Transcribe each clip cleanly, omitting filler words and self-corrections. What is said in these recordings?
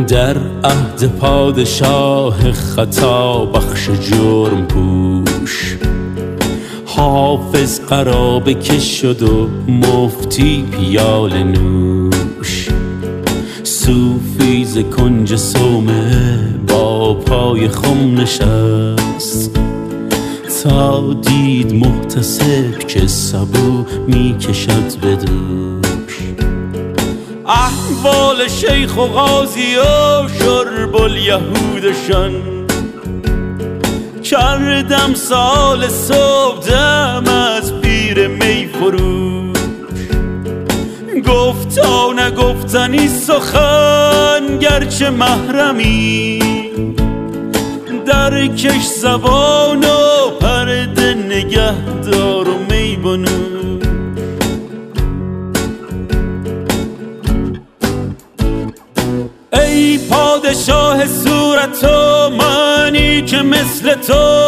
در عهد پادشاه خطا بخش جرم پوش، حافظ قرابه کش شد و مفتی پیال نوش. صوفی ز کنج صومعه با پای خم نشست، تا دید محتسب که سبو می کشد به دوش. احوال شیخ و قاضی و شرب الیهودشان، کردم سال صبح دم از پیر می فروش. گفتا نگفتنی سخن گرچه محرمی، در کش زبان و پرده نگه دار و می بنوش. ای پادشاه صورت و منی که مثل تو،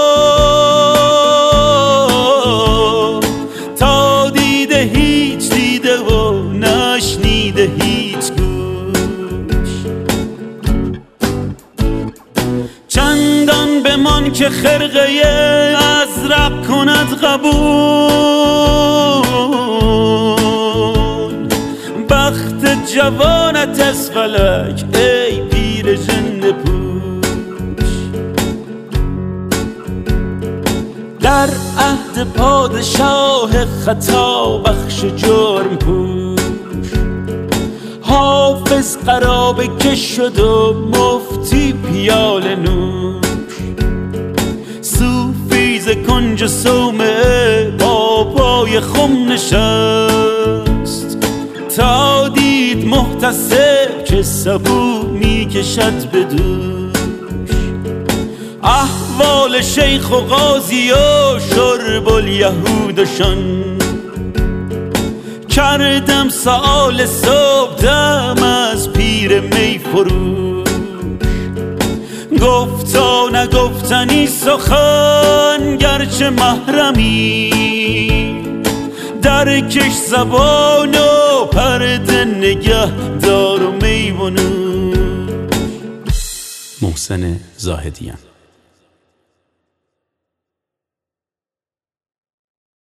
تا دیده هیچ دیده و نشنیده هیچ گوش. چندان بمان که خرقه ازرق کند قبول، بخت جوانت از فلک ای پیر جن پوش. در عهد پادشاه خطا بخش جرم پوش، حافظ قرابه کش شد و مفتی پیال نوش. صوفی ز کنج صومعه با پای خم نشست، تا دید محتسب که سبو می کشد به دوش. احوال شیخ و قاضی و شرب الیهودشان، کردم سال صبح دم از پیر می فروش. گفتا نگفتنی سخن گرچه محرمی، در کش زبان و پرده نگه دار و می بنوش. محسن زاهدیان.